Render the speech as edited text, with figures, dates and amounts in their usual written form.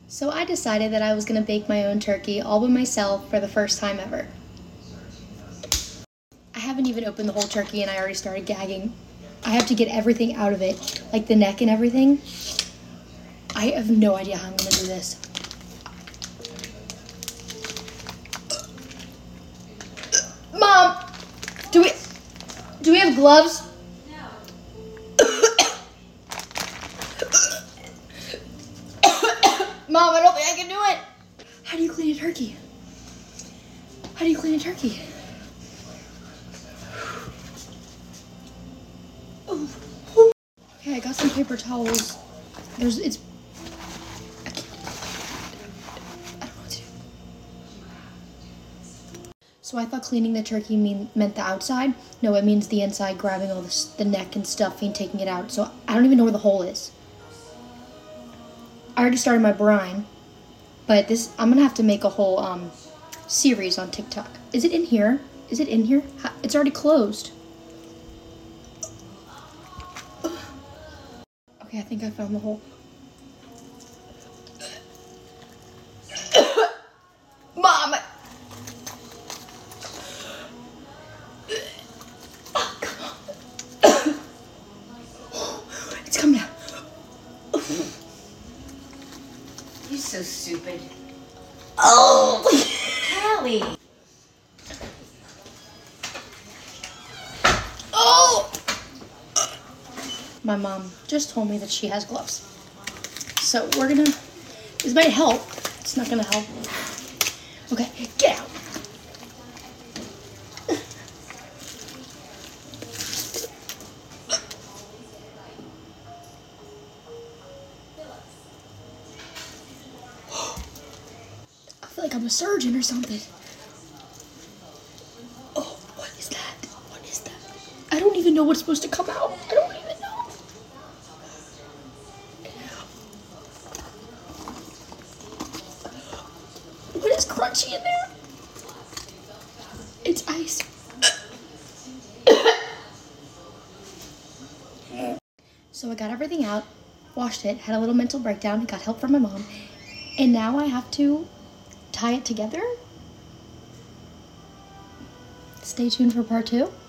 So I decided that I was going to bake my own turkey all by myself for the first time ever. I haven't even opened the whole turkey and I already started gagging. I have to get everything out of it, like the neck and everything. I have no idea how I'm going to do this. Mom, do we have gloves? Mom, I don't think I can do it. How do you clean a turkey? How do you clean a turkey? Okay, I got some paper towels. I don't know what to do. So I thought cleaning the turkey meant the outside. No, it means the inside, grabbing all the neck and stuffing, taking it out. So I don't even know where the hole is. I already started my brine, but I'm gonna have to make a whole series on TikTok. Is it in here? Is it in here? It's already closed. Okay, I think I found the hole. Mom! Oh, come on. It's coming out. You're so stupid. Oh! Callie! Oh! My mom just told me that she has gloves. So this might help. It's not gonna help. Okay, get out. I feel like I'm a surgeon or something. Oh, what is that? What is that? I don't even know what's supposed to come out. I don't even know. What is crunchy in there? It's ice. So I got everything out, washed it, had a little mental breakdown, got help from my mom, and now I have to tie it together. Stay tuned for part 2.